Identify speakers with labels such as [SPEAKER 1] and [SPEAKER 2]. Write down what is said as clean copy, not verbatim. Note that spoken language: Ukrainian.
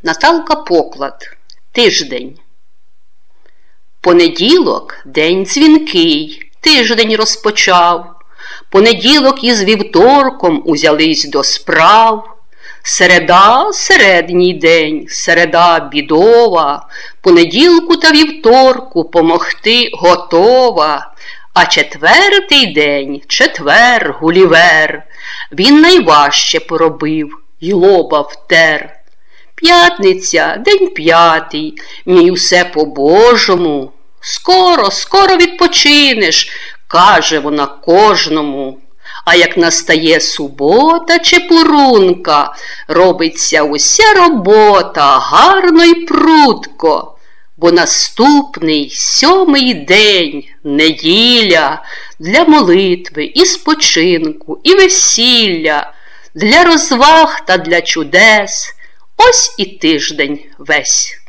[SPEAKER 1] Наталка Поклад. Тиждень. Понеділок – день дзвінкий, тиждень розпочав. Понеділок із вівторком узялись до справ. Середа – середній день, середа бідова. Понеділку та вівторку помогти готова. А четвертий день – четвер, Гулівер. Він найважче поробив й лоба втер. П'ятниця – день п'ятий, мій усе по-божому. Скоро, скоро відпочинеш, каже вона кожному. А як настає субота чи пурунка, робиться уся робота гарно й прудко. Бо наступний, сьомий день, неділя, для молитви і спочинку, і весілля, для розваг та для чудес. Ось і тиждень весь.